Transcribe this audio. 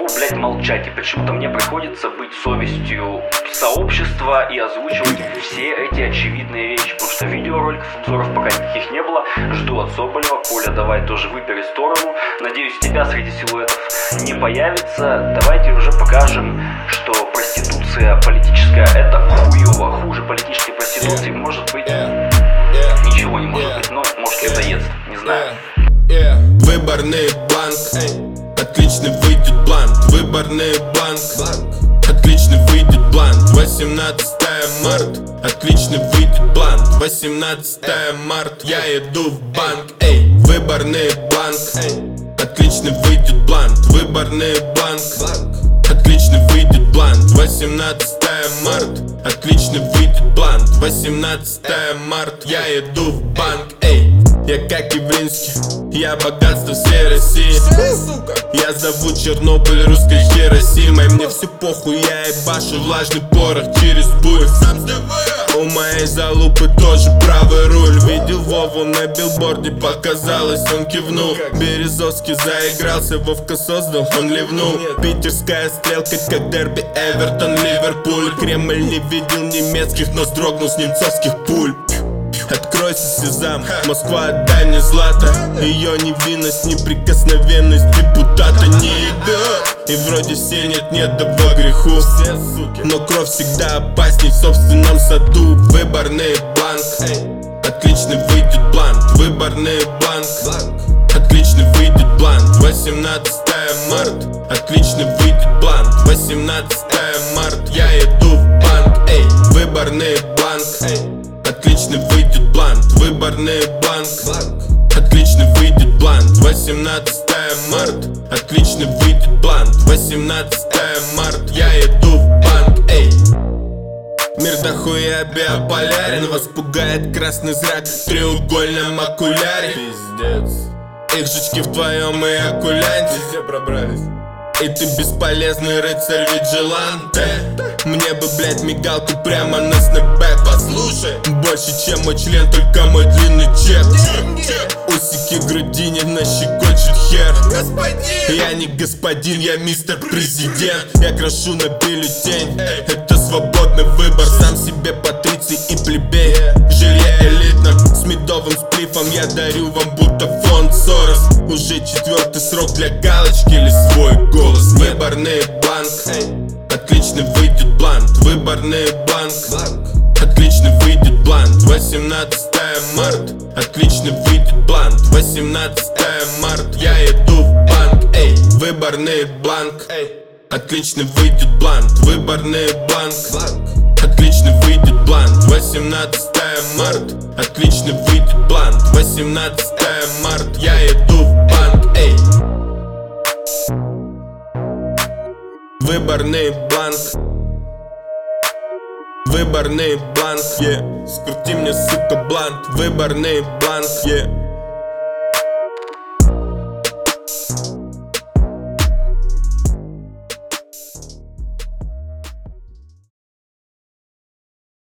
кого, блядь, молчать? И почему-то мне приходится быть совестью сообщества и озвучивать все эти очевидные вещи, потому что видеороликов, обзоров пока никаких не было. Жду от Соболева. Коля, давай тоже выбери сторону. Надеюсь, тебя среди силуэтов не появится. Давайте уже покажем, что проституция политическая — это хуёво. Хуже политической проституции может быть ничего не может быть, но может людоедство, не знаю. Выборный бланк, отличный выйдет бланк. Выборный бланк, отличный выйдет бланк. 18 марта, отличный выйдет бланк. 18 марта, я иду в банк. Выборный бланк, отличный выйдет бланк. Выборный бланк, отличный выйдет бланк. 18 марта, отличный выйдет бланк. 18 марта, я иду в банк. Я как Явлинский, я богатство всей России. Я зову Чернобыль русской Хиросимой. Мне все похуй, я ебашу влажный порох через буй. У моей залупы тоже правый руль. Видел Вову на билборде, показалось, он кивнул. Березовский заигрался, Вовка создал, он ливнул. Питерская стрелка, как дерби Эвертон, Ливерпуль. Кремль не видел немецких, но сдрогнул с немцовских пуль. Откройся, сезам, Москва, отдай мне злато. Ее невинность, неприкосновенность депутата не идет. И вроде все нет-нет, да по греху. Но кровь всегда опасней в собственном саду. Выборный бланк, отличный выйдет бланк. Выборный бланк, отличный выйдет бланк. 18 марта, отличный выйдет бланк. 18 марта, я иду в банк. Выборный бланк, отличный выйдет бланк. Выборный бланк, отличный выйдет бланк. 18 марта, отличный выйдет бланк. 18 марта, я иду в банк. Мир дохуя биополярен, вас пугает красный зрак в треугольном окуляре. Пиздец. Их жучки в твоем и окулянте все пробрались. И ты бесполезный рыцарь Виджиланте. Мне бы, блядь, мигалку прямо на снэпбэк. Послушай, больше, чем мой член, только мой длинный чек. Усики грудине нащекочет хер. Я не господин, я мистер президент. Я крашу на бюллетень, это свободный выбор. Сам себе патриций и плебей. Жилье элитно, с медовым сплифом я дарю вам будто фонд Сорос. Уже 4-й срок для галочки или свой голос. Выборный бланк, отличный выйдет бланк. Выборный бланк, отличный выйдет бланк. 18 марта, отличный выйдет бланк. 18 марта, я иду в банк. Выборный бланк, отличный выйдет бланк. Выборный бланк, отличный выйдет бланк. 18 марта, отличный выйдет бланк. 18 марта, я иду в банк. Выборный бланк, выборный бланк, скрути мне, сука, блант. Выборный бланк,